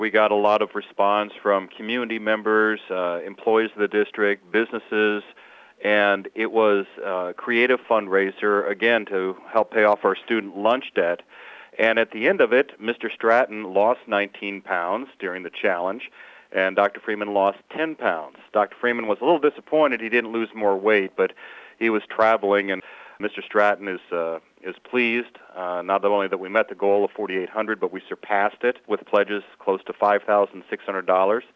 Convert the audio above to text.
We got a lot of response from community members, employees of the district, businesses, and it was a creative fundraiser, again, to help pay off our student lunch debt. And at the end of it, Mr. Stratton lost 19 pounds during the challenge, and Dr. Freeman lost 10 pounds. Dr. Freeman was a little disappointed he didn't lose more weight, but he was traveling, and Mr. Stratton is pleased, not only that we met the goal of $4,800, but we surpassed it with pledges close to $5,600.